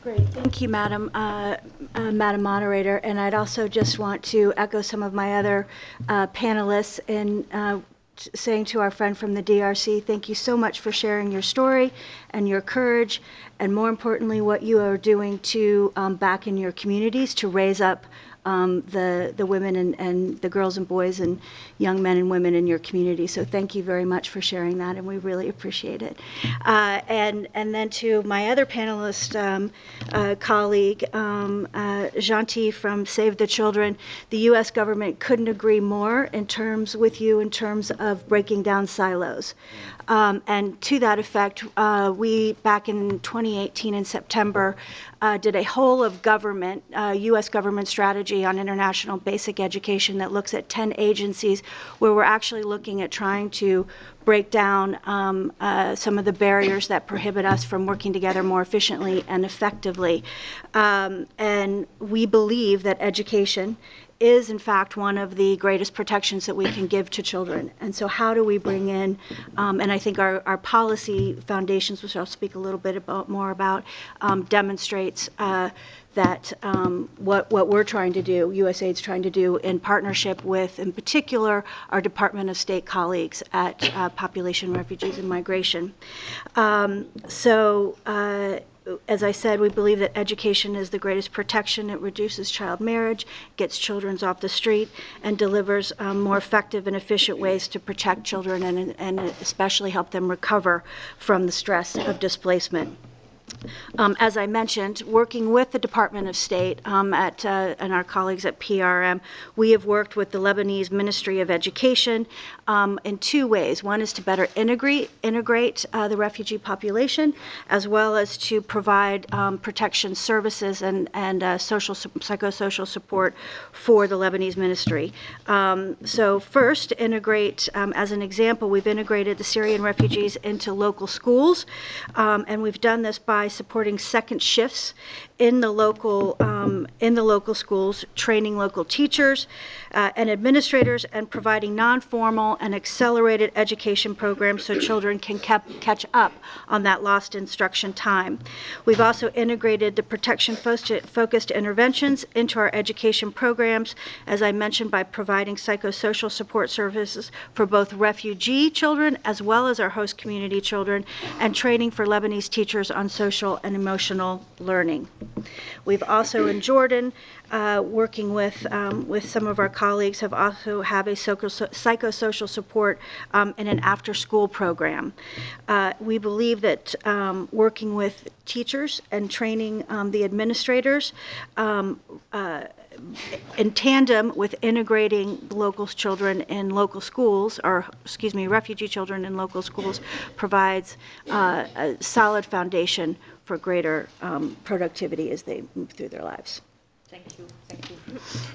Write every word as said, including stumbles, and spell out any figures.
Great, thank you, Madam uh, uh, Madam Moderator. And I'd also just want to echo some of my other uh, panelists in uh, saying to our friend from the D R C, thank you so much for sharing your story and your courage, and more importantly, what you are doing to um, back in your communities to raise up um, the, the women and, and the girls and boys and young men and women in your community. So thank you very much for sharing that, and we really appreciate it. Uh, and, and then to my other panelist um, uh, colleague, um, uh, Gentil from Save the Children, the U S government couldn't agree more in terms with you in terms of breaking down silos. Um, and to that effect, uh, we back in twenty eighteen in September uh, did a whole of government, uh, U S government strategy on international basic education that looks at ten agencies where we're actually looking at trying to break down um, uh, some of the barriers that prohibit us from working together more efficiently and effectively. Um, and we believe that education is in fact one of the greatest protections that we can give to children. And so how do we bring in, um, and I think our, our policy foundations, which I'll speak a little bit about more about, um, demonstrates uh, that um, what, what we're trying to do, U S A I D's trying to do in partnership with, in particular, our Department of State colleagues at uh, Population, Refugees, and Migration. Um, so, uh, as I said, we believe that education is the greatest protection. It reduces child marriage, gets children off the street, and delivers um, more effective and efficient ways to protect children and, and especially help them recover from the stress of displacement. Um, as I mentioned, working with the Department of State um, at, uh, and our colleagues at P R M, we have worked with the Lebanese Ministry of Education um, in two ways. One is to better integrate, integrate uh, the refugee population, as well as to provide um, protection services and, and uh, social, psychosocial support for the Lebanese ministry. Um, so first, to integrate, um, as an example, we've integrated the Syrian refugees into local schools, um, and we've done this by supporting second shifts in the local um, in the local schools, training local teachers uh, and administrators, and providing non-formal and accelerated education programs so children can kept, catch up on that lost instruction time. We've also integrated the protection-focused interventions into our education programs, as I mentioned, by providing psychosocial support services for both refugee children as well as our host community children, and training for Lebanese teachers on social and emotional learning. We've also in Jordan, uh, working with um, with some of our colleagues, have also have a psychosocial support um, in an after-school program. Uh, we believe that um, working with teachers and training um, the administrators um, uh, in tandem with integrating local children in local schools, or excuse me, refugee children in local schools, provides uh, a solid foundation for greater um, productivity as they move through their lives. Thank you. Thank you.